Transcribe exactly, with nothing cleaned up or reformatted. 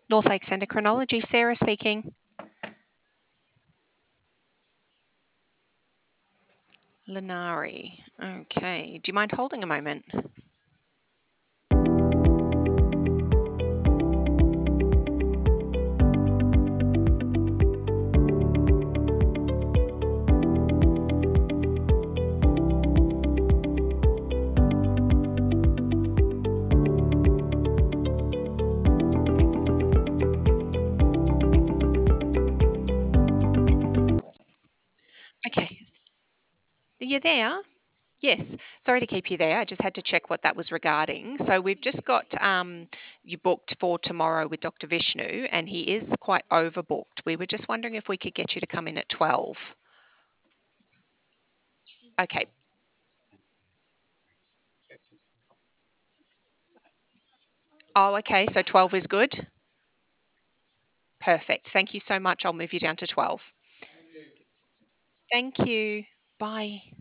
North Lakes Endocrinology, Sarah speaking. Linari. Okay. Do you mind holding a moment? Okay. Are you there? Yes. Sorry to keep you there. I just had to check what that was regarding. So we've just got um, you booked for tomorrow with Doctor Vishnu, and he is quite overbooked. We were just wondering if we could get you to come in at twelve. Okay. Oh, okay. So twelve is good. Perfect. Thank you so much. I'll move you down to twelve. Thank you. Bye.